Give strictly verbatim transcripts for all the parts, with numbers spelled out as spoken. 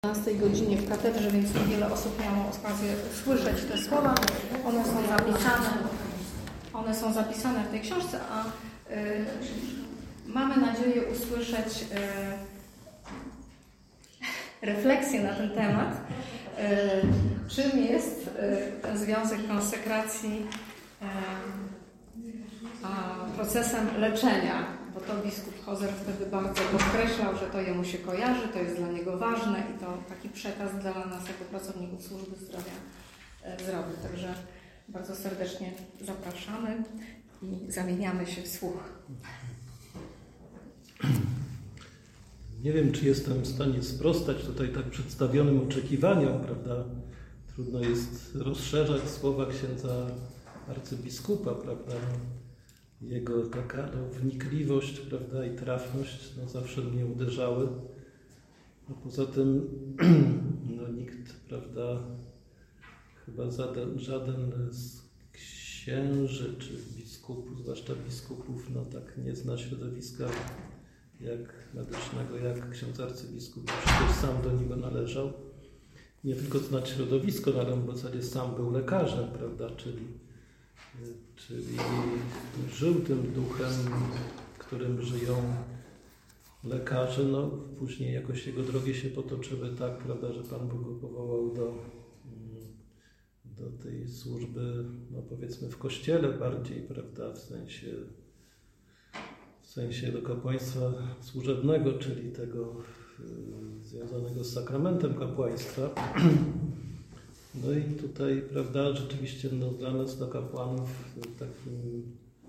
O dwunastej godzinie w katedrze, więc niewiele osób miało okazję słyszeć te słowa. One są zapisane, one są zapisane w tej książce, a y, mamy nadzieję usłyszeć y, refleksję na ten temat, y, czym jest y, ten związek konsekracji y, a procesem leczenia. Bo to biskup Hozer wtedy bardzo podkreślał, że to jemu się kojarzy, to jest dla niego ważne i to taki przekaz dla nas jako pracowników służby zdrowia zrobił. Także bardzo serdecznie zapraszamy i zamieniamy się w słuch. Nie wiem, czy jestem w stanie sprostać tutaj tak przedstawionym oczekiwaniom, prawda? Trudno jest rozszerzać słowa księdza arcybiskupa, prawda? Jego taka no, wnikliwość, prawda, i trafność no, zawsze mnie uderzały. No, poza tym no, nikt, prawda, chyba żaden, żaden z księży czy biskupów, zwłaszcza biskupów, no tak nie zna środowiska jak medycznego, jak ksiądz arcybiskup, przecież sam do niego należał. Nie tylko znać środowisko, ale on w zasadzie sam był lekarzem, prawda, czyli Czyli żył tym duchem, którym żyją lekarze. No, później jakoś jego drogi się potoczyły tak, prawda, że Pan Bóg go powołał do, do tej służby, no powiedzmy w kościele bardziej, prawda, w sensie, w sensie do kapłaństwa służebnego, czyli tego y, związanego z sakramentem kapłaństwa. No i tutaj, prawda, rzeczywiście no, dla nas, dla kapłanów, takim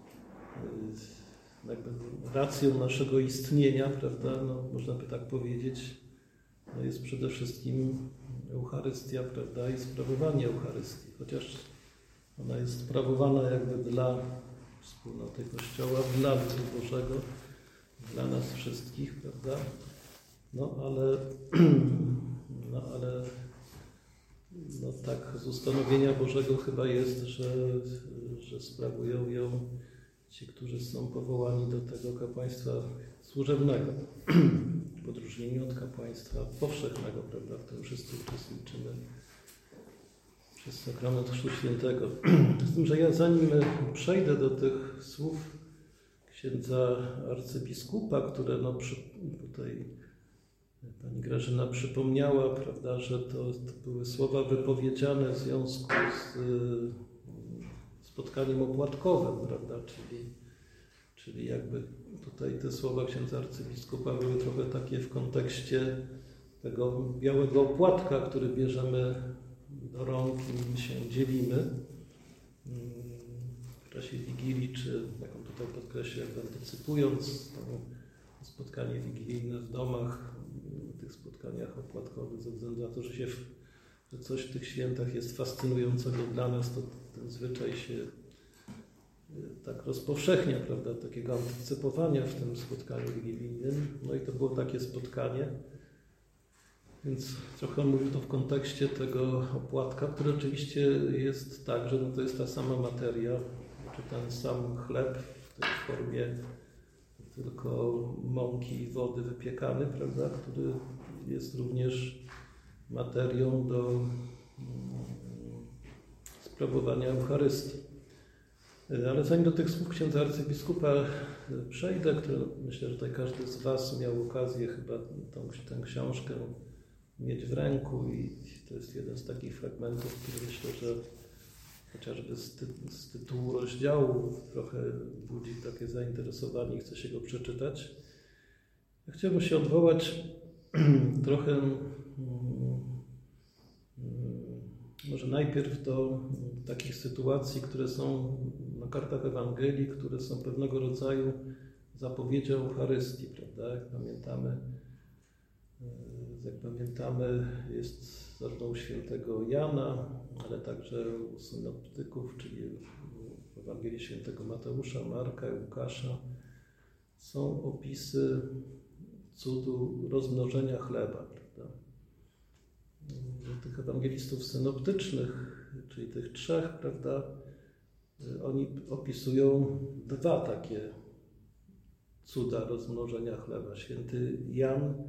jakby racją naszego istnienia, prawda, no, można by tak powiedzieć, no, jest przede wszystkim Eucharystia, prawda, i sprawowanie Eucharystii, chociaż ona jest sprawowana jakby dla wspólnoty Kościoła, dla ludu Bożego, dla nas wszystkich, prawda, no ale, no ale No tak, z ustanowienia Bożego chyba jest, że, że sprawują ją ci, którzy są powołani do tego kapłaństwa służebnego, w odróżnieniu od kapłaństwa powszechnego, prawda, w którym wszyscy uczestniczymy przez sakrament Chrztu Świętego. Z tym, że ja zanim przejdę do tych słów księdza arcybiskupa, które no przy, tutaj Pani Grażyna przypomniała, prawda, że to, to były słowa wypowiedziane w związku z y, spotkaniem opłatkowym, prawda, czyli, czyli jakby tutaj te słowa księdza arcybiskupa były trochę takie w kontekście tego białego opłatka, który bierzemy do rąk i się dzielimy w czasie Wigilii, czy jak on tutaj podkreśla, antycypując to spotkanie wigilijne w domach, w tych spotkaniach opłatkowych, ze względu na to, że, się, że coś w tych świętach jest fascynującego dla nas, to ten zwyczaj się tak rozpowszechnia, prawda, takiego antycypowania w tym spotkaniu wigilijnym. No i to było takie spotkanie, więc trochę mówię to w kontekście tego opłatka, który oczywiście jest tak, że no to jest ta sama materia, czy ten sam chleb w tej formie tylko mąki i wody wypiekany, prawda, który jest również materią do sprawowania Eucharystii. Ale zanim do tych słów księdza arcybiskupa przejdę, które myślę, że tutaj każdy z Was miał okazję chyba tą, tę książkę mieć w ręku i to jest jeden z takich fragmentów, który myślę, że chociażby z, ty, z tytułu rozdziału trochę budzi takie zainteresowanie i chce się go przeczytać. Ja chciałbym się odwołać trochę może najpierw do takich sytuacji, które są na kartach Ewangelii, które są pewnego rodzaju zapowiedzią Eucharystii, prawda? Jak pamiętamy, jak pamiętamy, jest zarówno u świętego Jana, ale także u synoptyków, czyli w Ewangelii świętego Mateusza, Marka i Łukasza, są opisy cudu rozmnożenia chleba, prawda? Tych ewangelistów synoptycznych, czyli tych trzech, prawda, oni opisują dwa takie cuda rozmnożenia chleba. Święty Jan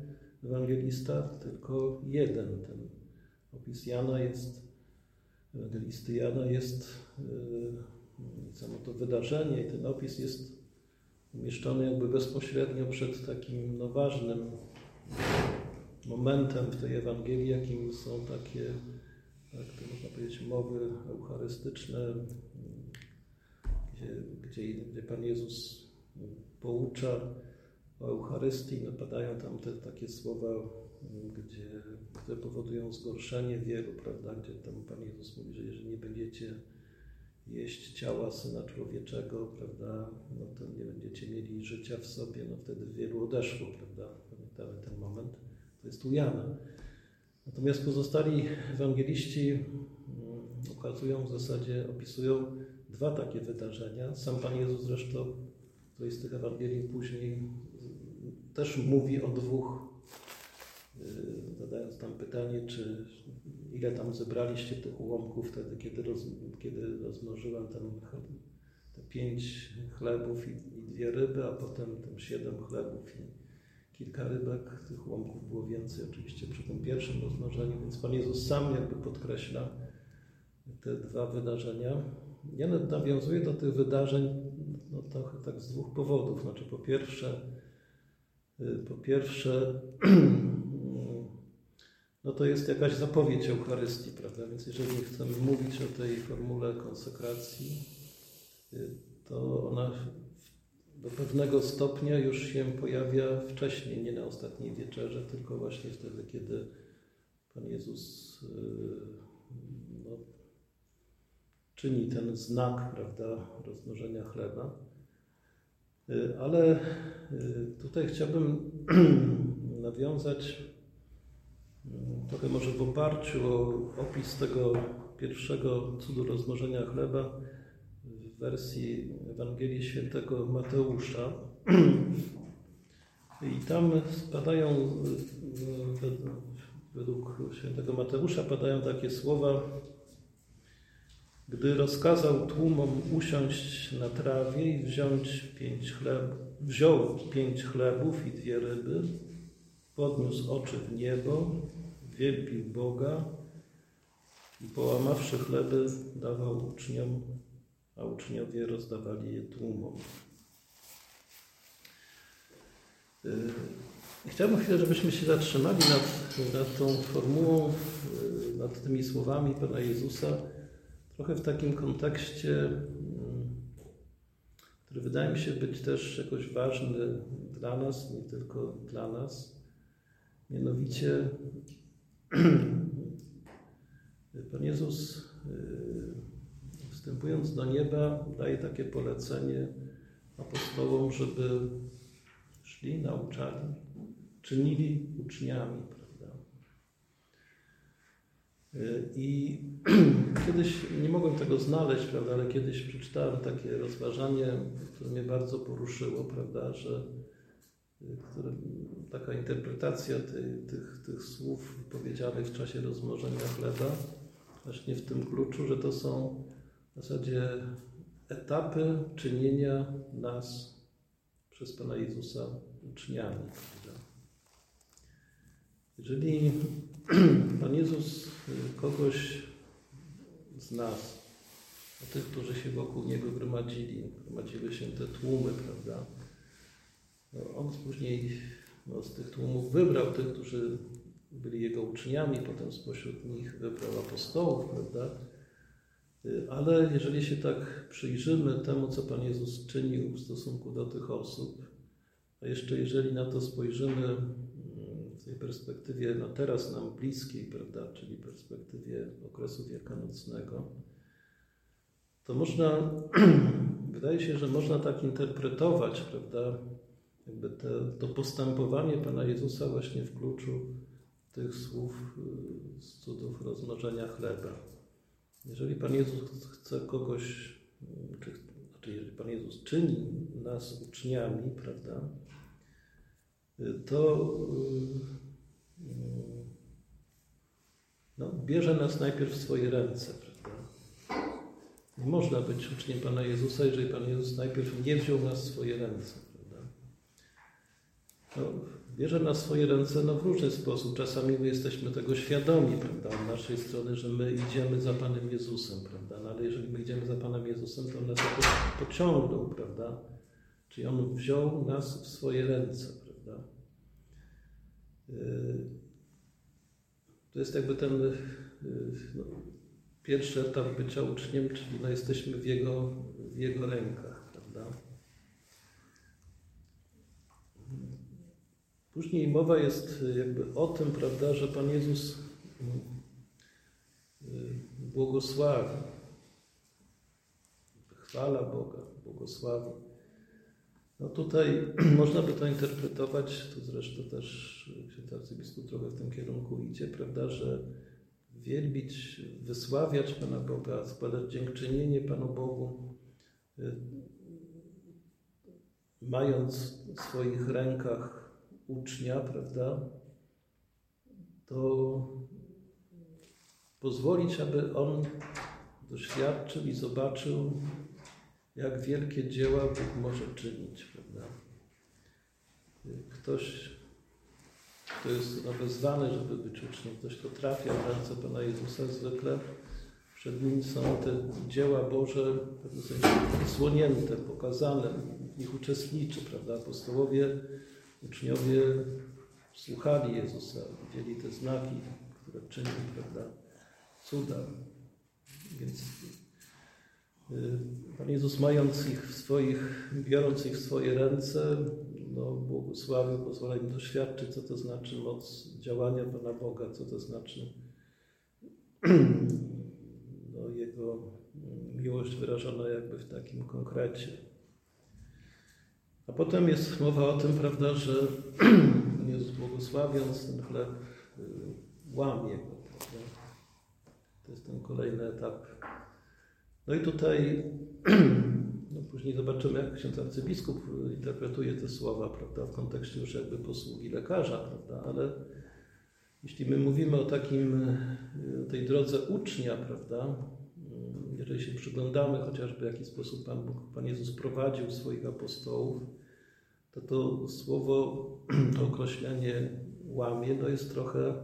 ewangelista, tylko jeden. Ten opis Jana jest, ewangelisty Jana jest, yy, samo to wydarzenie i ten opis jest umieszczony jakby bezpośrednio przed takim no, ważnym momentem w tej Ewangelii, jakim są takie, tak to można powiedzieć, mowy eucharystyczne, gdzie, gdzie, gdzie Pan Jezus poucza o Eucharystii. No, padają tam te takie słowa, gdzie, które powodują zgorszenie wielu, prawda? Gdzie tam Pan Jezus mówi, że jeżeli nie będziecie jeść ciała Syna Człowieczego, prawda, no to nie będziecie mieli życia w sobie, no wtedy wielu odeszło, prawda? Pamiętamy ten moment. To jest u Jana. Natomiast pozostali ewangeliści ukazują w zasadzie, opisują dwa takie wydarzenia. Sam Pan Jezus zresztą w którejś z tych Ewangelii później też mówi o dwóch, zadając tam pytanie, czy ile tam zebraliście tych ułomków wtedy, kiedy, roz, kiedy rozmnożyłem ten, te pięć chlebów i, i dwie ryby, a potem tam siedem chlebów i kilka rybek. Tych ułomków było więcej oczywiście przy tym pierwszym rozmnożeniu, więc Pan Jezus sam jakby podkreśla te dwa wydarzenia. Ja nawiązuję do tych wydarzeń no, trochę tak z dwóch powodów. Znaczy po pierwsze, po pierwsze no to jest jakaś zapowiedź Eucharystii, prawda? Więc jeżeli chcemy mówić o tej formule konsekracji, to ona do pewnego stopnia już się pojawia wcześniej, nie na ostatniej wieczerze, tylko właśnie wtedy, kiedy Pan Jezus no, czyni ten znak, prawda, rozmnożenia chleba. Ale tutaj chciałbym nawiązać trochę może w oparciu o opis tego pierwszego cudu rozmnożenia chleba w wersji Ewangelii Świętego Mateusza. I tam spadają, według Świętego Mateusza padają takie słowa: gdy rozkazał tłumom usiąść na trawie i wziąć pięć chleb, wziął pięć chlebów i dwie ryby, podniósł oczy w niebo, wielbił Boga i połamawszy chleby dawał uczniom, a uczniowie rozdawali je tłumom. Chciałbym chwilę, żebyśmy się zatrzymali nad, nad tą formułą, nad tymi słowami Pana Jezusa, trochę w takim kontekście, który wydaje mi się być też jakoś ważny dla nas, nie tylko dla nas. Mianowicie Pan Jezus, wstępując do nieba, daje takie polecenie apostołom, żeby szli, nauczali, czynili uczniami, prawda? I kiedyś, nie mogłem tego znaleźć, prawda, ale kiedyś przeczytałem takie rozważanie, które mnie bardzo poruszyło, prawda, że które, taka interpretacja tej, tych, tych słów wypowiedzianych w czasie rozmnożenia chleba, właśnie w tym kluczu, że to są w zasadzie etapy czynienia nas przez Pana Jezusa uczniami. Prawda? Jeżeli Pan Jezus kogoś z nas, tych, którzy się wokół Niego gromadzili, gromadziły się te tłumy, prawda? No, On później no, z tych tłumów wybrał tych, którzy byli Jego uczniami, potem spośród nich wybrał apostołów, prawda? Ale jeżeli się tak przyjrzymy temu, co Pan Jezus czynił w stosunku do tych osób, a jeszcze jeżeli na to spojrzymy w tej perspektywie no teraz nam bliskiej, prawda, czyli perspektywie okresu wielkanocnego, to można, wydaje się, że można tak interpretować, prawda, jakby te, to postępowanie Pana Jezusa właśnie w kluczu tych słów z cudów rozmnożenia chleba. Jeżeli Pan Jezus chce kogoś, czy, znaczy jeżeli Pan Jezus czyni nas uczniami, prawda, to no, bierze nas najpierw w swoje ręce, prawda. Nie można być uczniem Pana Jezusa, jeżeli Pan Jezus najpierw nie wziął nas w swoje ręce, prawda. No, bierze na swoje ręce no, w różny sposób. Czasami my jesteśmy tego świadomi, prawda, od naszej strony, że my idziemy za Panem Jezusem, prawda, no, ale jeżeli my idziemy za Panem Jezusem, to On nas jakoś pociągnął, prawda, czyli On wziął nas w swoje ręce, prawda. To jest jakby ten no, pierwszy etap bycia uczniem, czyli no, jesteśmy w Jego, w Jego rękach, prawda. Później mowa jest jakby o tym, prawda, że Pan Jezus błogosławi, chwala Boga, błogosławi. No tutaj można by to interpretować, tu zresztą też ksiądz arcybiskup trochę w tym kierunku idzie, prawda, że wielbić, wysławiać Pana Boga, składać dziękczynienie Panu Bogu, mając w swoich rękach ucznia, prawda, to pozwolić, aby on doświadczył i zobaczył, jak wielkie dzieła Bóg może czynić, prawda. Ktoś, kto jest no, wezwany, żeby być uczniem, ktoś, kto trafia w ręce Pana Jezusa, zwykle przed nim są te dzieła Boże w pewnym sensie odsłonięte, pokazane, w nich uczestniczy, prawda. Apostołowie, uczniowie słuchali Jezusa, widzieli te znaki, które czynił, prawda, cuda. Więc Pan Jezus, mając ich w swoich, biorąc ich w swoje ręce, no, błogosławił, pozwolił im doświadczyć, co to znaczy moc działania Pana Boga, co to znaczy no, Jego miłość wyrażona jakby w takim konkrecie. A potem jest mowa o tym, prawda, że Pan Jezus, błogosławiąc ten chleb, łamie go, prawda? To jest ten kolejny etap. No i tutaj, no później zobaczymy, jak ksiądz arcybiskup interpretuje te słowa, prawda, w kontekście już jakby posługi lekarza, prawda, ale jeśli my mówimy o takim, o tej drodze ucznia, prawda, jeżeli się przyglądamy chociażby w jaki sposób Pan Bóg, Pan Jezus prowadził swoich apostołów, to to słowo, to określenie łamie, no jest trochę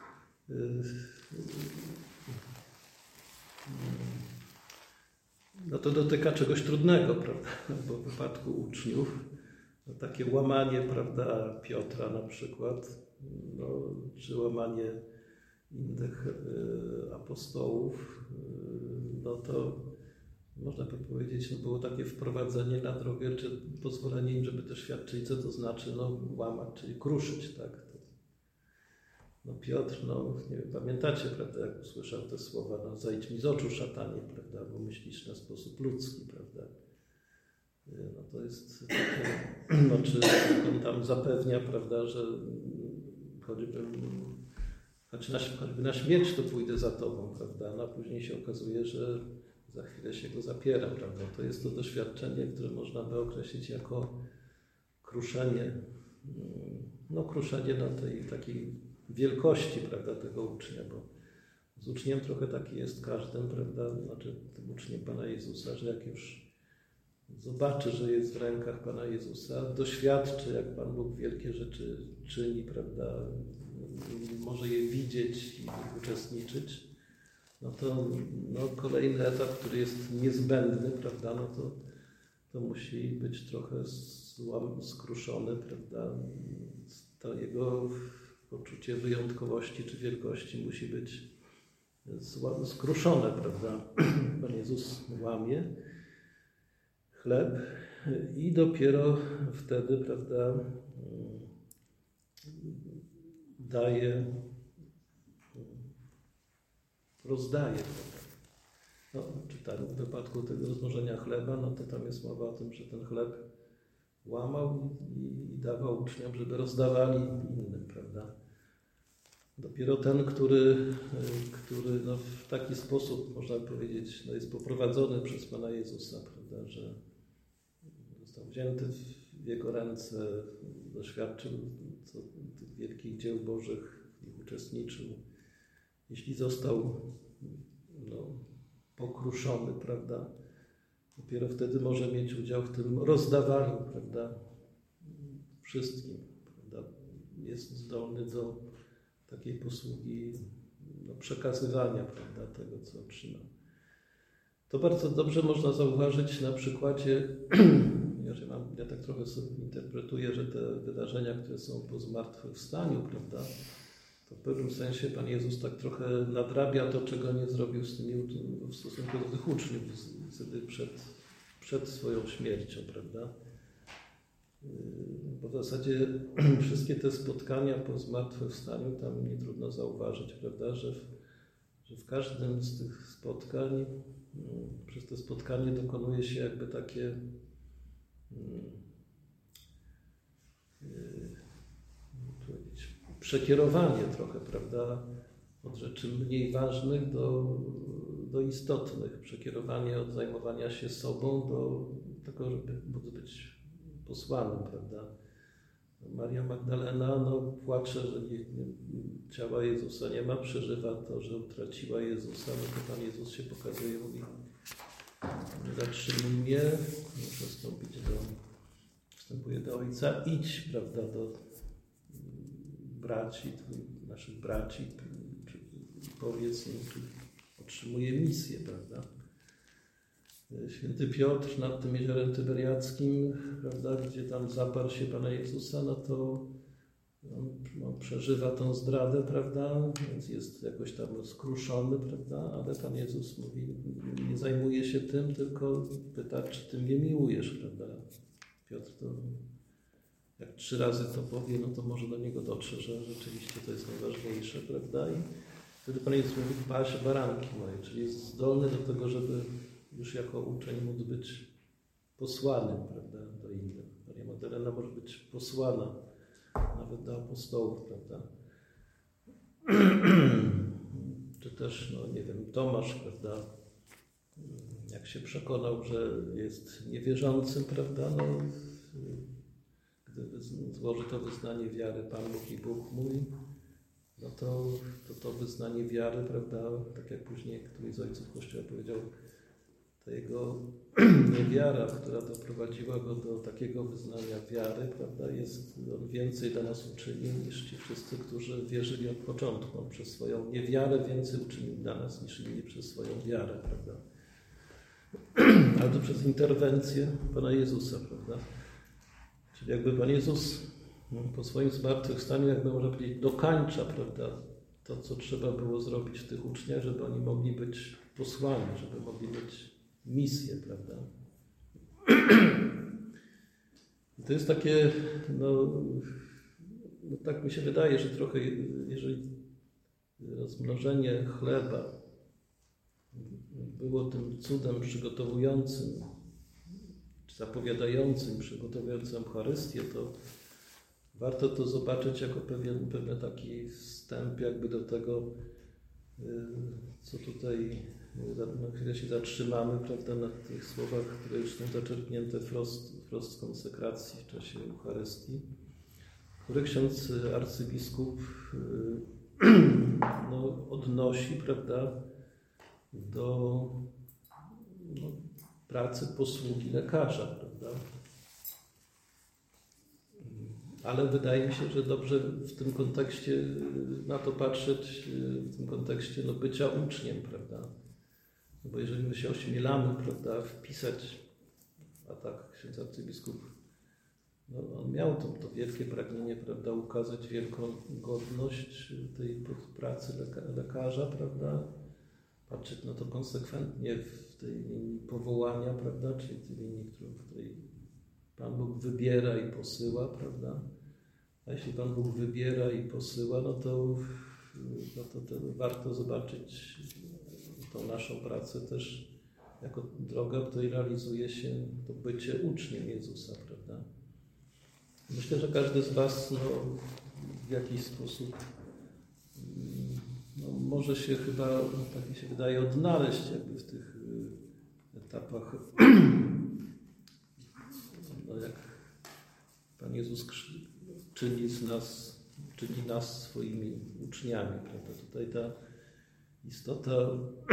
no to dotyka czegoś trudnego, prawda? Bo w wypadku uczniów no takie łamanie, prawda, Piotra na przykład, no, czy łamanie innych y, apostołów, y, no to można by powiedzieć, no było takie wprowadzenie na drogę, czy pozwolenie im, żeby też świadczyli, co to znaczy, no łamać, czyli kruszyć, tak? No Piotr, no nie wiem, pamiętacie, prawda, jak usłyszał te słowa, no zejdź mi z oczu, szatanie, prawda, bo myślisz na sposób ludzki, prawda. No to jest takie, no czy on tam zapewnia, prawda, że choćby, znaczy na, choćby na śmierć to pójdę za tobą, prawda, no a później się okazuje, że za chwilę się go zapiera, prawda. To jest to doświadczenie, które można by określić jako kruszenie, no kruszenie na tej takiej wielkości, prawda, tego ucznia, bo z uczniem trochę taki jest każdym, prawda, znaczy tym uczniem Pana Jezusa, że jak już zobaczy, że jest w rękach Pana Jezusa, doświadczy, jak Pan Bóg wielkie rzeczy czyni, prawda, może je widzieć i uczestniczyć, no to no, kolejny etap, który jest niezbędny, prawda, no to, to musi być trochę złam, skruszony, prawda, to jego poczucie wyjątkowości czy wielkości musi być skruszone, prawda. Pan Jezus łamie chleb i dopiero wtedy, prawda, daje, rozdaje. Prawda. No, czytamy w wypadku tego rozmnożenia chleba, no to tam jest mowa o tym, że ten chleb łamał i, i dawał uczniom, żeby rozdawali innym, prawda. Dopiero ten, który, który no w taki sposób, można by powiedzieć, no jest poprowadzony przez Pana Jezusa, prawda, że został wzięty w Jego ręce, doświadczył co, tych wielkich dzieł Bożych, w nich uczestniczył. Jeśli został no, pokruszony, prawda, dopiero wtedy może mieć udział w tym rozdawaniu, prawda, wszystkim, prawda, jest zdolny do takiej posługi no, przekazywania, prawda, tego, co otrzymał. To bardzo dobrze można zauważyć na przykładzie, ja, mam, ja tak trochę sobie interpretuję, że te wydarzenia, które są po zmartwychwstaniu, prawda, to w pewnym sensie Pan Jezus tak trochę nadrabia to, czego nie zrobił z tymi, w stosunku do tych uczniów wtedy przed, przed swoją śmiercią, prawda. Bo w zasadzie wszystkie te spotkania po zmartwychwstaniu, tam nie trudno zauważyć, prawda, że w, że w każdym z tych spotkań, przez te spotkanie dokonuje się jakby takie powiedzieć, przekierowanie trochę, prawda, od rzeczy mniej ważnych do, do istotnych. Przekierowanie od zajmowania się sobą do tego, żeby móc być posłanym, prawda. Maria Magdalena no, płacze, że nie, nie, ciała Jezusa nie ma, przeżywa to, że utraciła Jezusa, no to Pan Jezus się pokazuje, mówi, nie zatrzymuj mnie, muszę wstąpić do, wstępuje do Ojca, idź, prawda, do braci, naszych braci, powiedz im, otrzymuje misję, prawda. Święty Piotr nad tym jeziorem Tyberiackim, prawda, gdzie tam zaparł się Pana Jezusa, no to on, on przeżywa tą zdradę, prawda, więc jest jakoś tam skruszony, prawda, ale Pan Jezus mówi, nie zajmuje się tym, tylko pyta, czy Ty mnie miłujesz, prawda. Piotr to, jak trzy razy to powie, no to może do niego dotrze, że rzeczywiście to jest najważniejsze, prawda, i wtedy Pan Jezus mówi, patrz, baranki moje, czyli jest zdolny do tego, żeby już jako uczeń móc być posłanym, prawda, do innych. Maria Magdalena może być posłana nawet do apostołów, prawda. Czy też, no nie wiem, Tomasz, prawda, jak się przekonał, że jest niewierzącym, prawda, no gdy złoży to wyznanie wiary Pan Bóg i Bóg mój, no to to, to wyznanie wiary, prawda, tak jak później któryś z ojców Kościoła powiedział, ta jego niewiara, która doprowadziła go do takiego wyznania wiary, prawda, jest on więcej dla nas uczynił niż ci wszyscy, którzy wierzyli od początku. On przez swoją niewiarę więcej uczynił dla nas niż inni przez swoją wiarę, prawda. Ale to przez interwencję Pana Jezusa, prawda. Czyli jakby Pan Jezus po swoim zmartwychwstaniu, jakby można powiedzieć, dokańcza, prawda, to, co trzeba było zrobić w tych uczniach, żeby oni mogli być posłani, żeby mogli mieć misję, prawda. I to jest takie, no, no tak mi się wydaje, że trochę, jeżeli rozmnożenie chleba było tym cudem przygotowującym, czy zapowiadającym, przygotowującym Eucharystię, to warto to zobaczyć jako pewien, pewien taki wstęp jakby do tego, co tutaj na chwilę się zatrzymamy, prawda, na tych słowach, które już są zaczerpnięte wprost, wprost z konsekracji w czasie Eucharystii, które ksiądz arcybiskup no, odnosi, prawda, do no, pracy posługi lekarza, prawda. Ale wydaje mi się, że dobrze w tym kontekście na to patrzeć, w tym kontekście no, bycia uczniem, prawda. No bo jeżeli my się ośmielamy, prawda, wpisać, a tak ksiądz arcybiskup, no, on miał to, to wielkie pragnienie, prawda, ukazać wielką godność tej pracy leka, lekarza, prawda, patrzeć na to konsekwentnie w tej linii powołania, prawda, czyli tej linii, którą tutaj Pan Bóg wybiera i posyła, prawda? A jeśli Pan Bóg wybiera i posyła, no to, no to, to warto zobaczyć tą naszą pracę też jako drogę, w której realizuje się to bycie uczniem Jezusa, prawda? Myślę, że każdy z Was no, w jakiś sposób no, może się chyba, tak mi się wydaje, odnaleźć jakby w tych etapach, no, jak Pan Jezus czyni z nas, czyni nas swoimi uczniami, prawda? Tutaj ta istota,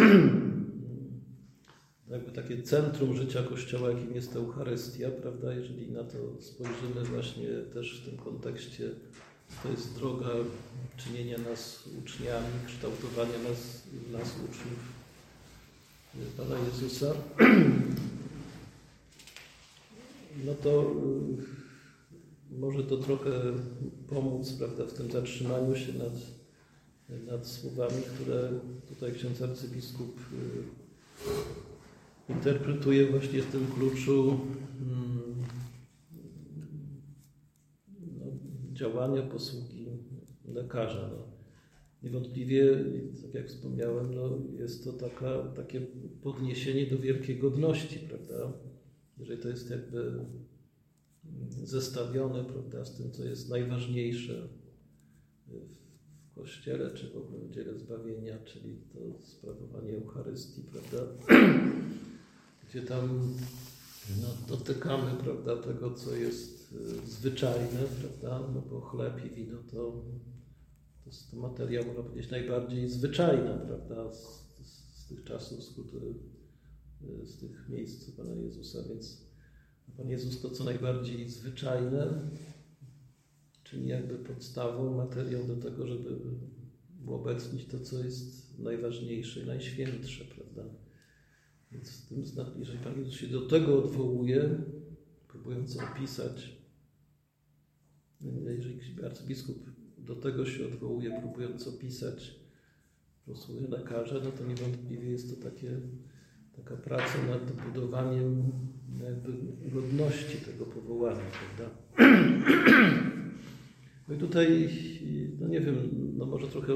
jakby takie centrum życia Kościoła, jakim jest Eucharystia, prawda? Jeżeli na to spojrzymy właśnie też w tym kontekście to jest droga czynienia nas uczniami, kształtowania nas, nas uczniów Pana Jezusa, no to może to trochę pomóc, prawda, w tym zatrzymaniu się nad, nad słowami, które tutaj ksiądz arcybiskup interpretuje właśnie w tym kluczu no, działania, posługi lekarza. No. Niewątpliwie, tak jak wspomniałem, no, jest to taka, takie podniesienie do wielkiej godności, prawda? Jeżeli to jest jakby zestawione, prawda, z tym, co jest najważniejsze w Kościele, czy w ogóle w dziele zbawienia, czyli to sprawowanie Eucharystii, prawda? Gdzie tam no, dotykamy, prawda, tego, co jest zwyczajne, prawda? No bo chleb i wino to, to jest to materia, można powiedzieć, najbardziej zwyczajna, prawda? Z, z, z tych czasów, z, z tych miejsc Pana Jezusa, więc Pan Jezus to, co najbardziej zwyczajne, czyli jakby podstawą, materią do tego, żeby uobecnić to, co jest najważniejsze i najświętsze, prawda? Więc w tym znacznie, jeżeli Pan Jezus się do tego odwołuje, próbując opisać, jeżeli arcybiskup do tego się odwołuje, próbując opisać posługę lekarza, no to niewątpliwie jest to takie, taka praca nad budowaniem jakby godności tego powołania, prawda? No i tutaj, no nie wiem, no może trochę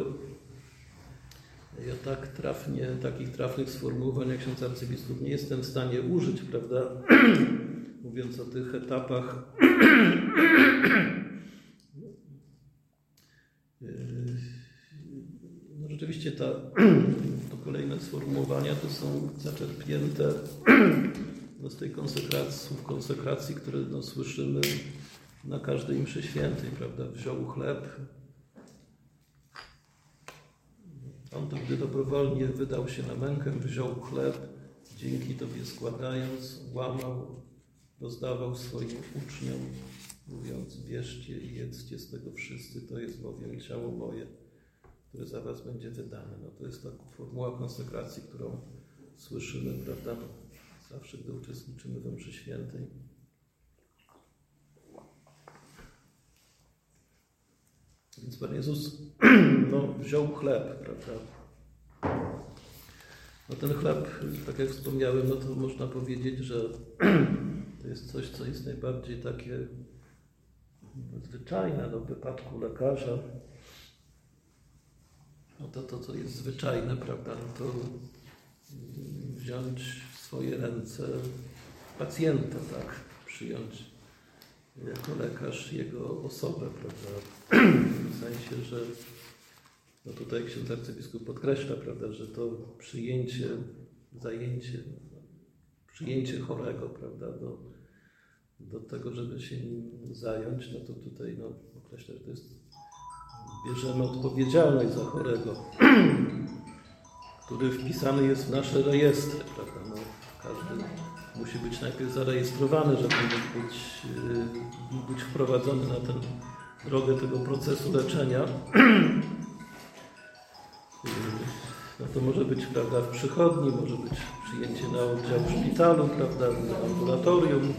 ja tak trafnie, takich trafnych sformułowań jak ksiądz arcybiskup nie jestem w stanie użyć, prawda? Mówiąc o tych etapach no rzeczywiście ta, to kolejne sformułowania to są zaczerpnięte no z tej konsekracji, słów konsekracji, które no, słyszymy na każdej mszy świętej, prawda? Wziął chleb. On to, gdy dobrowolnie wydał się na mękę, wziął chleb, dzięki Tobie składając, łamał, rozdawał swoim uczniom, mówiąc, bierzcie i jedzcie z tego wszyscy, to jest bowiem ciało moje, które za was będzie wydane. No to jest ta formuła konsekracji, którą słyszymy, prawda, zawsze, gdy uczestniczymy we mszy świętej. Więc Pan Jezus no, wziął chleb, prawda. No ten chleb, tak jak wspomniałem, no to można powiedzieć, że to jest coś, co jest najbardziej takie zwyczajne, no w wypadku lekarza. No to to, co jest zwyczajne, prawda, no to wziąć w swoje ręce pacjenta, tak, przyjąć jako lekarz jego osobę, prawda, w sensie, że no tutaj ksiądz arcybiskup podkreśla, prawda, że to przyjęcie, zajęcie, przyjęcie chorego, prawda, do, do tego, żeby się nim zająć, no to tutaj no, określa, że to jest, bierzemy odpowiedzialność za chorego, który wpisany jest w nasze rejestry, prawda, no, każdy musi być najpierw zarejestrowany, żeby mógł być, yy, być wprowadzony na tę drogę tego procesu leczenia. No to może być, prawda, w przychodni, może być przyjęcie na oddział w szpitalu, prawda, w ambulatorium.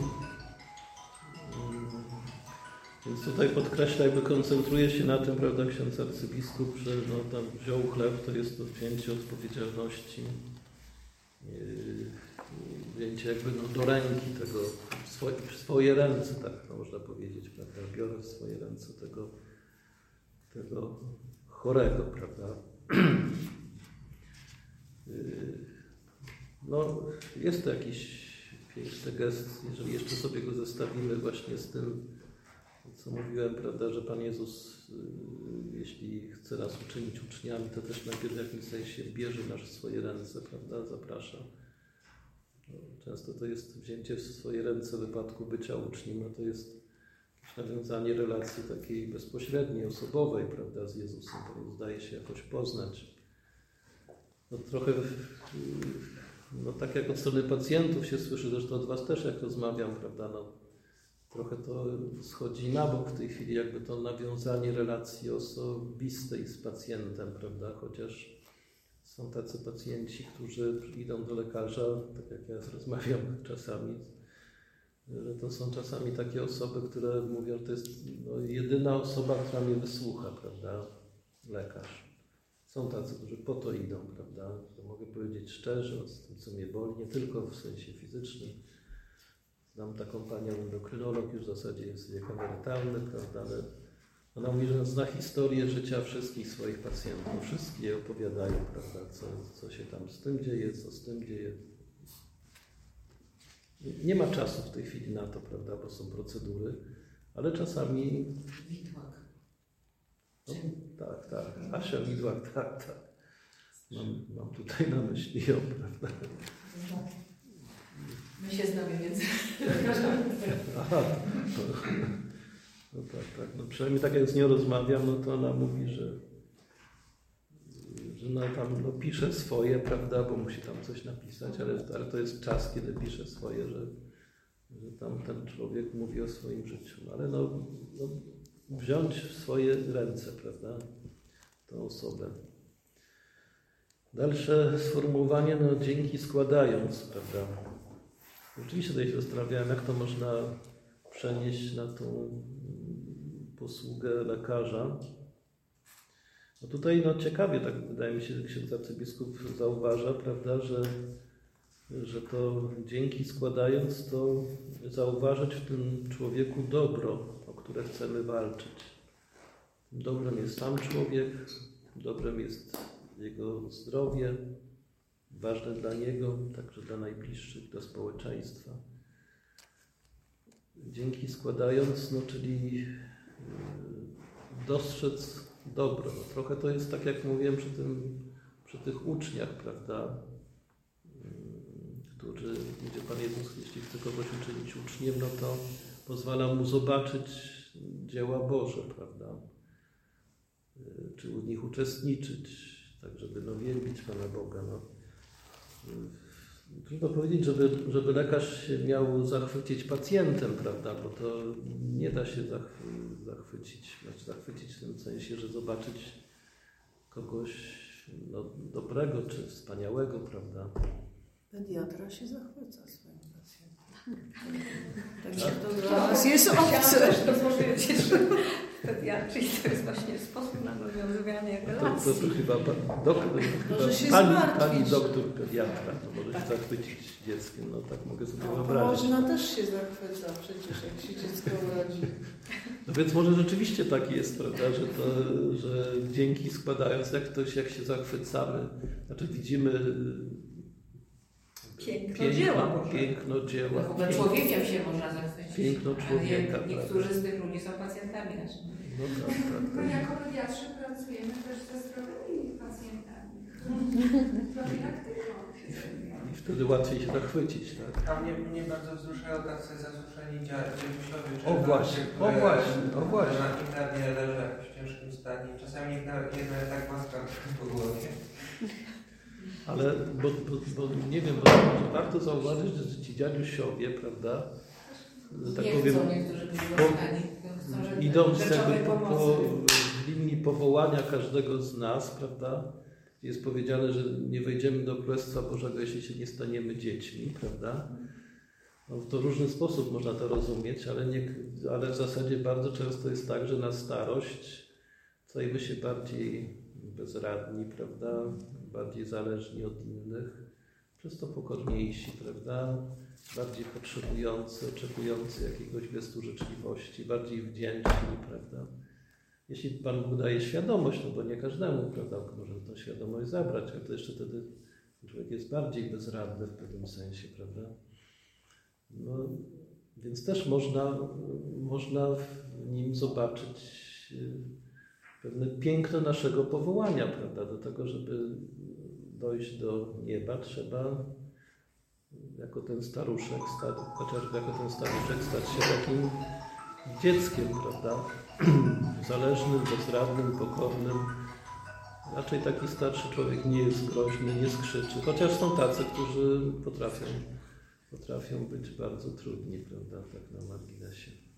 Więc tutaj podkreśla, jakby koncentruje się na tym, prawda, ksiądz arcybiskup, że no, tam wziął chleb, to jest to wzięcie odpowiedzialności, yy, wzięcie jakby no, do ręki tego, w swoje, w swoje ręce, tak no, można powiedzieć, prawda, biorę w swoje ręce tego, tego chorego, prawda. No, jest to jakiś piękny gest, jeżeli jeszcze sobie go zestawimy właśnie z tym, co mówiłem, prawda, że Pan Jezus, jeśli chce nas uczynić uczniami, to też najpierw w jakimś sensie bierze nas w swoje ręce, prawda, zaprasza. Często to jest wzięcie w swoje ręce w wypadku bycia uczniem, no to jest nawiązanie relacji takiej bezpośredniej, osobowej, prawda, z Jezusem, to zdaje się jakoś poznać. No trochę, no tak jak od strony pacjentów się słyszy, zresztą od was też jak rozmawiam, prawda, no trochę to schodzi na bok w tej chwili, jakby to nawiązanie relacji osobistej z pacjentem, prawda? Chociaż są tacy pacjenci, którzy idą do lekarza, tak jak ja rozmawiam czasami, że to są czasami takie osoby, które mówią, że to jest no, jedyna osoba, która mnie wysłucha, prawda? Lekarz. Są tacy, którzy po to idą, prawda? To mogę powiedzieć szczerze, o tym, co mnie boli, nie tylko w sensie fizycznym. Znam taką panią endokrynolog, już w zasadzie jest wiek emerytalny, prawda? Ale ona mówi, że zna historię życia wszystkich swoich pacjentów. Wszystkie opowiadają, prawda? Co, co się tam z tym dzieje, co z tym dzieje. Nie ma czasu w tej chwili na to, prawda? Bo są procedury, ale czasami... Widłak. No, tak, tak. Asia Widłak, tak, tak. Mam, mam tutaj na myśli ją, prawda? My się znamy, więc... Aha, no, no tak, tak. No przynajmniej tak jak z nią rozmawiam, no to ona mówi, że, że ona tam no, pisze swoje, prawda, bo musi tam coś napisać, ale, ale to jest czas, kiedy pisze swoje, że, że tam ten człowiek mówi o swoim życiu. No, ale no, no wziąć w swoje ręce, prawda, tą osobę. Dalsze sformułowanie, no dzięki składając, prawda. Oczywiście tutaj się zastanawiałem, jak to można przenieść na tą posługę lekarza. No tutaj no ciekawie, tak wydaje mi się, że ksiądz arcybiskup zauważa, prawda, że, że to dzięki składając, to zauważyć w tym człowieku dobro, o które chcemy walczyć. Dobrem jest sam człowiek, dobrem jest jego zdrowie, ważne dla niego, także dla najbliższych, dla społeczeństwa. Dzięki składając, no czyli dostrzec dobro. No, trochę to jest tak, jak mówiłem przy, tym, przy tych uczniach, prawda, którzy, gdzie Pan Jezus, jeśli chce kogoś uczynić uczniem, no to pozwala mu zobaczyć dzieła Boże, prawda, czy u nich uczestniczyć, tak żeby no, wielbić Pana Boga. No. Trudno powiedzieć, żeby, żeby lekarz się miał zachwycić pacjentem, prawda, bo to nie da się zachwycić, znaczy zachwycić w tym sensie, że zobaczyć kogoś no, dobrego czy wspaniałego, prawda. Pediatra się zachwyca swoim pacjentem. Także to dla nas jest obce. Też to powiedzieć, że w pediatrii to jest właśnie sposób na nawiązywanie relacji. To, to, to chyba, dok, Może się chyba pani, zmartwić. pani doktor pediatra to może się zachwycić dzieckiem, no tak mogę sobie No, wyobrazić. można też się zachwyca przecież, jak się dziecko urodzi. No więc może rzeczywiście tak jest, prawda, że, to, że dzięki składając, jak ktoś, jak się zachwycamy, znaczy widzimy Piękno, piękno dzieła Boże. Piękno dzieła. No, w ogóle człowiekiem się można zachwycić. Piękno człowieka, Ale niektórzy z tych ludzi są pacjentami naszymi. No tak, tak, No tak. jako pediatrzy pracujemy też ze zdrowymi pacjentami. Profilaktyką się zajmujemy. I wtedy łatwiej się zachwycić, tak? A mnie, mnie bardzo wzruszają tacy zasuszeni dziadusiowie. czy O babcie, właśnie, o które właśnie, o właśnie. Na internie leżą w ciężkim stanie. Czasami jedno tak łaskam po głowie. Ale, bo, bo, bo nie wiem, bo warto zauważyć, że ci dziadusiowie, prawda, tak Nie powiem, chcą niektórzy być po- łaskani. Chcą, żeby idąc rzeczowej jakby po, po pomocy. w linii powołania każdego z nas, prawda, jest powiedziane, że nie wejdziemy do Królestwa Bożego, jeśli się nie staniemy dziećmi, prawda. No, w to różny sposób można to rozumieć, ale, nie, ale w zasadzie bardzo często jest tak, że na starość stajemy się bardziej bezradni, prawda, bardziej zależni od innych, przez to pokorniejsi, prawda, bardziej potrzebujący, oczekujący jakiegoś gestu życzliwości, bardziej wdzięczni, prawda. Jeśli Pan Bóg daje świadomość, no bo nie każdemu, prawda, może tę świadomość zabrać, ale to jeszcze wtedy człowiek jest bardziej bezradny w pewnym sensie, prawda. No, więc też można, można w nim zobaczyć pewne piękno naszego powołania, prawda, do tego, żeby dojść do nieba, trzeba jako ten staruszek, stać, chociażby jako ten staruszek stać się takim dzieckiem, prawda, zależnym, bezradnym, pokornym. Raczej taki starszy człowiek nie jest groźny, nie skrzyczy, chociaż są tacy, którzy potrafią, potrafią być bardzo trudni, prawda, tak na marginesie.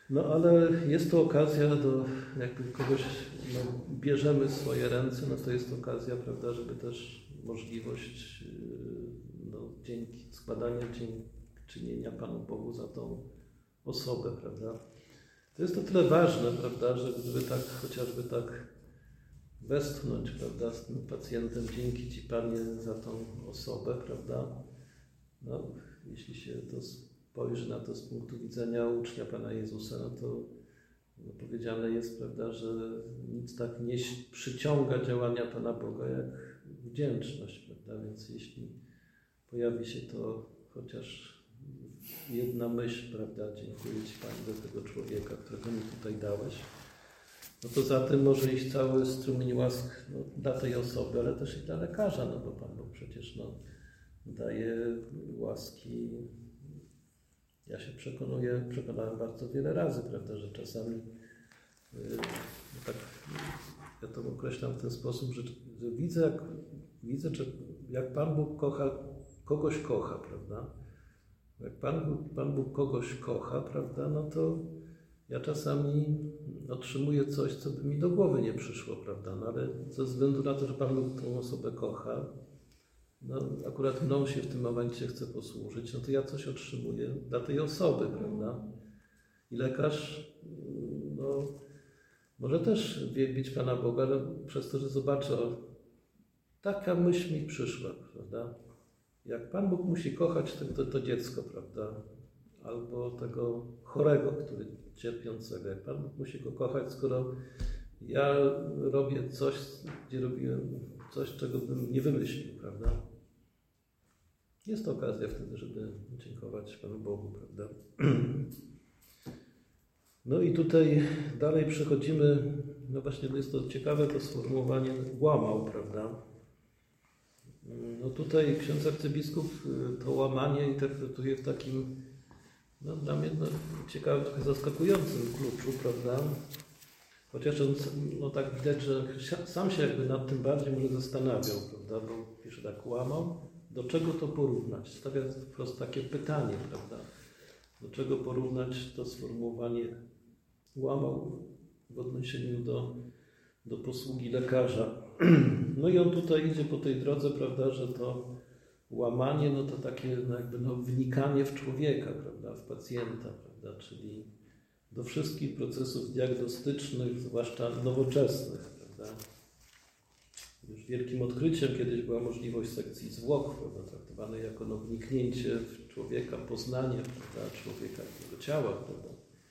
No ale jest to okazja do, jakby kogoś no, bierzemy w swoje ręce, no to jest okazja, prawda, żeby też możliwość no, dzięki składania dziękczynienia Panu Bogu za tą osobę, prawda. To jest to tyle ważne, prawda, że gdyby tak chociażby tak westchnąć, prawda, z tym pacjentem, dzięki Ci Panie za tą osobę, prawda. No, jeśli się to spojrzy na to z punktu widzenia ucznia Pana Jezusa, no to no, powiedziane jest, prawda, że nic tak nie przyciąga działania Pana Boga jak wdzięczność, prawda, więc jeśli pojawi się to chociaż jedna myśl, prawda, dziękuję Ci Panie za tego człowieka, którego mi tutaj dałeś, no to za tym może iść cały strumień łask no, dla tej osoby, ale też i dla lekarza, no bo Pan Bóg przecież no, daje łaski. Ja się przekonuję, przekonałem bardzo wiele razy, prawda, że czasami yy, tak, ja to określam w ten sposób, że, że widzę, jak, widzę, że jak Pan Bóg kocha, kogoś kocha, prawda? Jak Pan Bóg, Pan Bóg kogoś kocha, prawda, no to ja czasami otrzymuję coś, co by mi do głowy nie przyszło, prawda, no ale ze względu na to, że Pan Bóg tą osobę kocha, no akurat mną się w tym momencie chce posłużyć, no to ja coś otrzymuję dla tej osoby, prawda. I lekarz, no, może też wielbić Pana Boga, ale przez to, że zobaczę, taka myśl mi przyszła, prawda. Jak Pan Bóg musi kochać to, to, to dziecko, prawda, albo tego chorego, który cierpiącego, jak Pan Bóg musi go kochać, skoro ja robię coś, gdzie robiłem coś, czego bym nie wymyślił, prawda. Jest to okazja wtedy, żeby dziękować Panu Bogu, prawda. No i tutaj dalej przechodzimy, no właśnie jest to ciekawe to sformułowanie łamał, prawda. No tutaj ksiądz arcybiskup to łamanie interpretuje w takim, no dla mnie no, ciekawym, trochę zaskakującym kluczu, prawda. Chociaż on, no tak widać, że sam się jakby nad tym bardziej może zastanawiał, prawda, bo pisze tak, łamał, do czego to porównać? Stawia wprost takie pytanie, prawda, do czego porównać to sformułowanie łamał w odniesieniu do, do posługi lekarza. No i on tutaj idzie po tej drodze, prawda, że to łamanie, no to takie no jakby no wnikanie w człowieka, prawda, w pacjenta, prawda, czyli do wszystkich procesów diagnostycznych, zwłaszcza nowoczesnych, prawda. Już wielkim odkryciem kiedyś była możliwość sekcji zwłok, prawda, traktowanej jako no, wniknięcie w człowieka, poznanie, prawda, człowieka, jego ciała, prawda.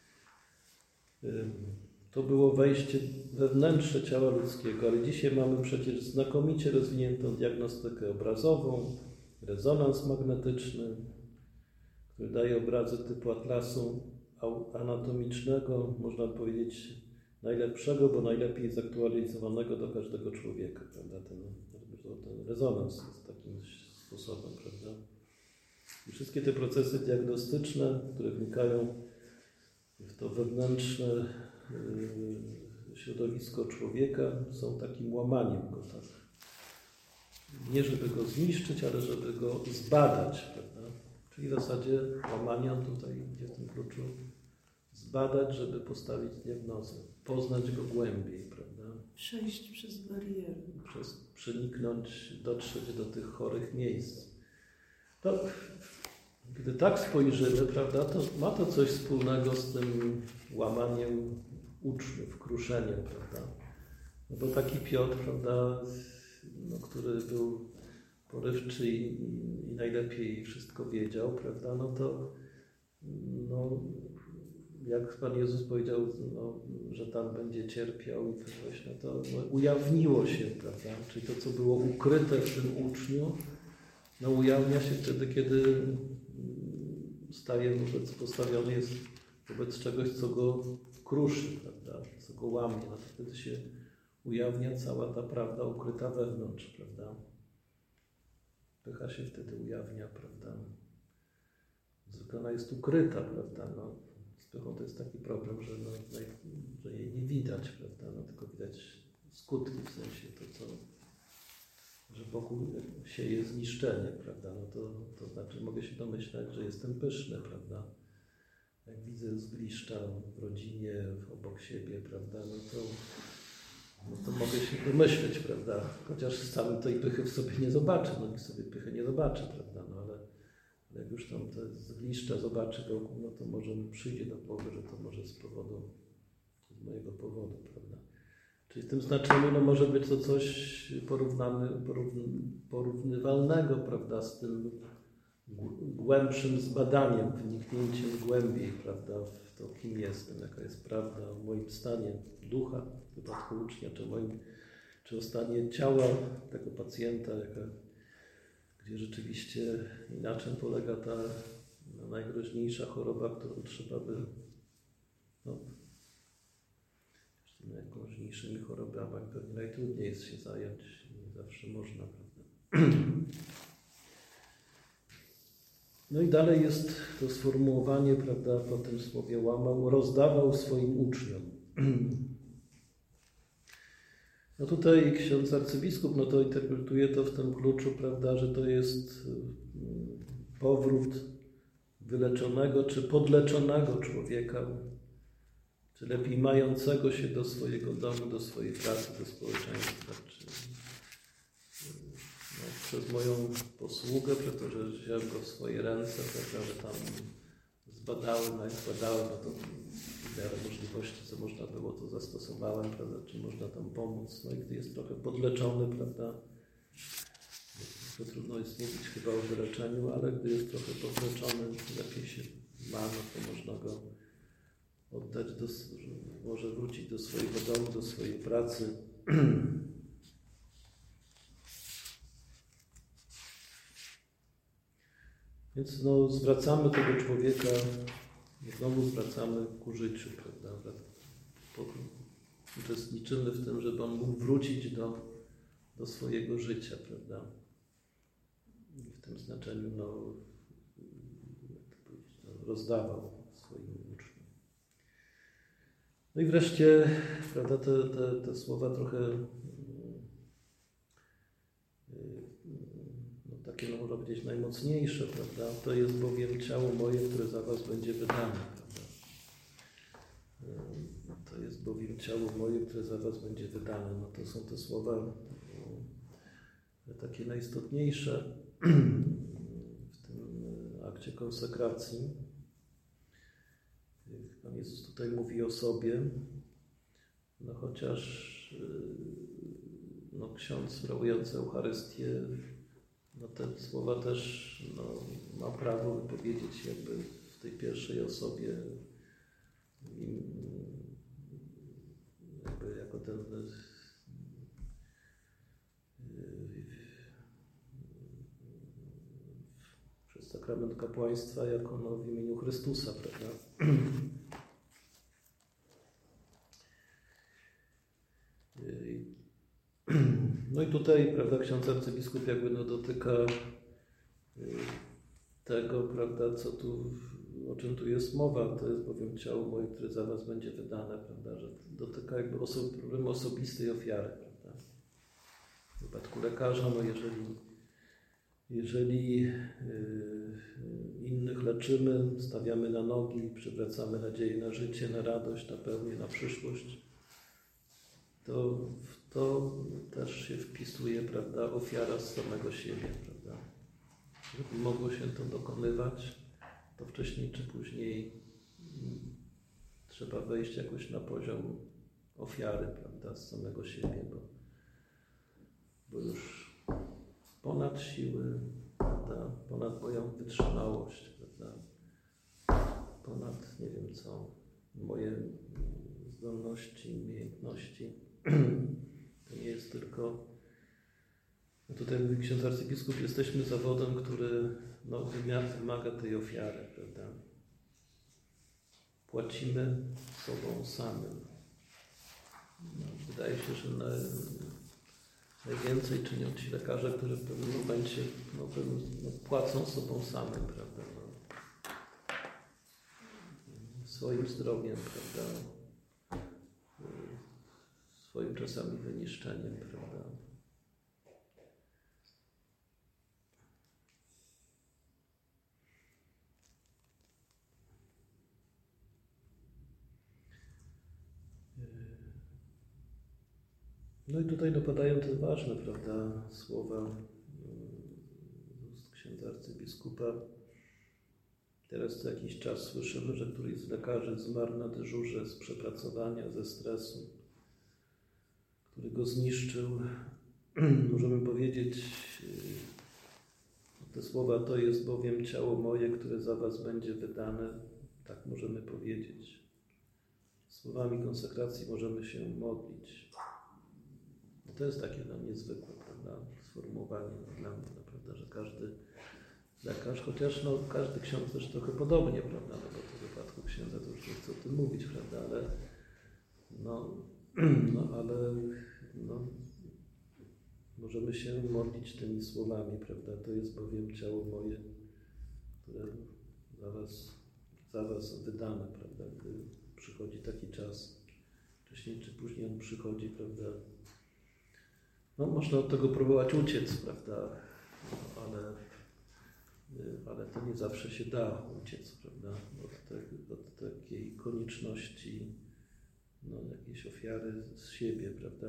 To było wejście we wnętrze ciała ludzkiego, ale dzisiaj mamy przecież znakomicie rozwiniętą diagnostykę obrazową, rezonans magnetyczny, który daje obrazy typu atlasu anatomicznego, można powiedzieć najlepszego, bo najlepiej zaktualizowanego do każdego człowieka, prawda? Ten, ten rezonans jest takim sposobem, prawda? I wszystkie te procesy diagnostyczne, które wnikają w to wewnętrzne yy, środowisko człowieka, są takim łamaniem go, tak? Nie żeby go zniszczyć, ale żeby go zbadać, prawda? Czyli w zasadzie łamanie on tutaj idzie w tym kluczu zbadać, żeby postawić diagnozę, poznać go głębiej, prawda? Przejść przez bariery. Przez, przeniknąć, dotrzeć do tych chorych miejsc. To, gdy tak spojrzymy, prawda, to ma to coś wspólnego z tym łamaniem uczniów, kruszeniem, prawda? No bo taki Piotr, prawda, no, który był porywczy i, i najlepiej wszystko wiedział, prawda, no to no, jak Pan Jezus powiedział, no, że tam będzie cierpiał i coś, no to no, ujawniło się, prawda? Czyli to, co było ukryte w tym uczniu, no, ujawnia się wtedy, kiedy staje wobec, postawiony jest wobec czegoś, co go kruszy, prawda? Co go łamie, no to wtedy się ujawnia cała ta prawda ukryta wewnątrz, prawda? Pycha się wtedy ujawnia, prawda? Zwykle ona jest ukryta, prawda? No, z pychą to jest taki problem, że, no, że jej nie widać, prawda? No, tylko widać skutki, w sensie to, co, że wokół sieje zniszczenie, prawda? No to, to znaczy mogę się domyślać, że jestem pyszny, prawda? jak widzę zgliszcza w rodzinie, obok siebie, prawda, no to, no to mogę się domyśleć, prawda, chociaż sam tej pychy w sobie nie zobaczę, no i sobie pychy nie zobaczę, prawda, no ale, ale jak już tam te zgliszcza zobaczy wokół, no to może mu przyjdzie do głowy, że to może z powodu, z mojego powodu, prawda. Czyli w tym znaczeniu no, może być to coś porównany, porówny, porównywalnego, prawda, z tym głębszym zbadaniem, wniknięciem głębiej, prawda, w to, kim jestem, jaka jest prawda o moim stanie ducha, w wypadku ucznia, czy, moim, czy o stanie ciała tego pacjenta, jaka, gdzie rzeczywiście inaczej polega ta no, najgroźniejsza choroba, którą trzeba by no, najgroźniejszymi chorobami pewnie najtrudniej jest się zająć, nie zawsze można, prawda. No i dalej jest to sformułowanie, prawda, po tym słowie łamał, rozdawał swoim uczniom. No tutaj ksiądz arcybiskup, no to interpretuje to w tym kluczu, prawda, że to jest powrót wyleczonego czy podleczonego człowieka, czy lepiej mającego się do swojego domu, do swojej pracy, do społeczeństwa, czy no, przez moją posługę, przez to, że wziąłem go w swoje ręce, prawda, że tam zbadałem, no jak zbadałem, no to w miarę możliwości, co można było, to zastosowałem, prawda, czy można tam pomóc. No i gdy jest trochę podleczony, prawda, to trudno jest mówić chyba o wyleczeniu, ale gdy jest trochę podleczony, lepiej się ma, no to można go oddać, do, może wrócić do swojego domu, do swojej pracy. Więc no, zwracamy tego człowieka, znowu zwracamy ku życiu, prawda? Uczestniczymy w tym, żeby on mógł wrócić do, do swojego życia, prawda? I w tym znaczeniu no, jak to powiedzieć, no, rozdawał swoim uczniom. No i wreszcie, prawda, te, te, te słowa trochę no, takie, no można powiedzieć, najmocniejsze, prawda? To jest bowiem ciało moje, które za was będzie wydane, prawda? To jest bowiem ciało moje, które za was będzie wydane. No to są te słowa no, takie najistotniejsze w tym akcie konsekracji. Pan Jezus tutaj mówi o sobie, no chociaż no, ksiądz sprawujący Eucharystię, no te słowa też no, ma prawo wypowiedzieć jakby w tej pierwszej osobie, jakby jako ten przez sakrament kapłaństwa, jako no, w imieniu Chrystusa, prawda? No i tutaj, prawda, ksiądz arcybiskup jakby no, dotyka tego, prawda, co tu, o czym tu jest mowa, to jest bowiem ciało moje, które za was będzie wydane, prawda, że dotyka jakby oso- problemu osobistej ofiary, prawda. W wypadku lekarza, no jeżeli, jeżeli yy, innych leczymy, stawiamy na nogi, przywracamy nadzieję na życie, na radość, na pełnię, na przyszłość, to w to też się wpisuje, prawda, ofiara z samego siebie, prawda. Żeby mogło się to dokonywać, to wcześniej czy później trzeba wejść jakoś na poziom ofiary, prawda, z samego siebie, bo, bo już ponad siły, prawda, ponad moją wytrzymałość, prawda, ponad nie wiem co, moje zdolności, umiejętności. To nie jest tylko, no tutaj mówi ksiądz arcybiskup, jesteśmy zawodem, który no, wymaga tej ofiary, prawda? Płacimy sobą samym. No, wydaje się, że na, najwięcej czynią ci lekarze, którzy w pewnym momencie no, no, płacą sobą samym, prawda? No, swoim zdrowiem, prawda? Swoim czasami wyniszczeniem, prawda? No i tutaj no, padają te ważne, prawda, słowa z ust księdza arcybiskupa. Teraz co jakiś czas słyszymy, że któryś z lekarzy zmarł na dyżurze z przepracowania, ze stresu, który go zniszczył. Możemy powiedzieć, te słowa: to jest bowiem ciało moje, które za was będzie wydane. Tak możemy powiedzieć. Słowami konsekracji możemy się modlić. No to jest takie no, niezwykłe, prawda, sformułowanie no, dla mnie, no, prawda, że każdy lekarz, chociaż no, każdy ksiądz też trochę podobnie, prawda, no bo w wypadku księdza to już nie chcę o tym mówić, prawda, ale no, no ale no, możemy się modlić tymi słowami, prawda, to jest bowiem ciało moje, które za was, za was wydane, prawda, gdy przychodzi taki czas, wcześniej czy później on przychodzi, prawda. No, można od tego próbować uciec, prawda, no, ale, ale to nie zawsze się da uciec, prawda, od, te, od takiej konieczności, no, jakiejś ofiary z siebie, prawda.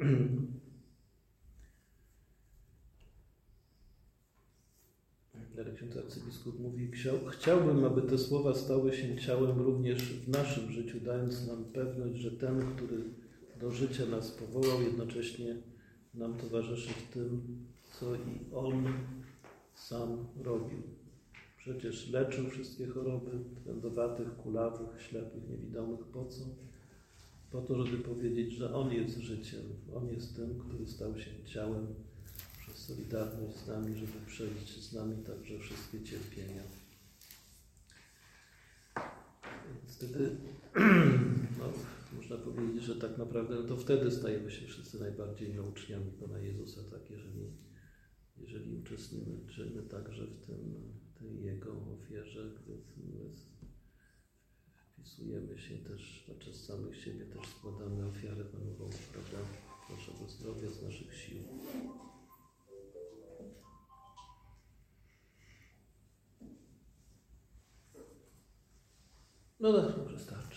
Ale ksiądz arcybiskup mówi: chciałbym, aby te słowa stały się ciałem również w naszym życiu, dając nam pewność, że ten, który do życia nas powołał, jednocześnie nam towarzyszy w tym, co i On sam robił. Przecież leczył wszystkie choroby trędowatych, kulawych, ślepych, niewidomych. Po co? Po to, żeby powiedzieć, że On jest życiem. On jest tym, który stał się ciałem przez solidarność z nami, żeby przejść z nami także wszystkie cierpienia. Więc wtedy no, można powiedzieć, że tak naprawdę no to wtedy stajemy się wszyscy najbardziej uczniami Pana Jezusa, tak, jeżeli, jeżeli uczestniczymy także w tym, tej Jego ofierze, gdy wpisujemy się też, znaczy z samych siebie też składamy ofiarę Panu Bogu, prawda, z naszego zdrowia, z naszych sił. No tak, może starczy.